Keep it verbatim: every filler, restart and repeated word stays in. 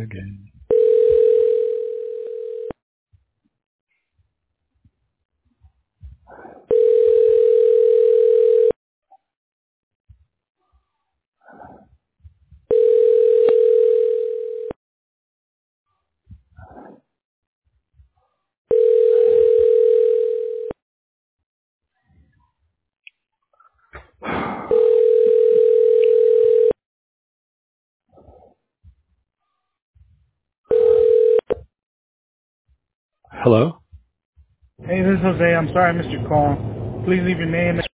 again. Hello? Hey, this is Jose. I'm sorry I missed your call. Please leave your name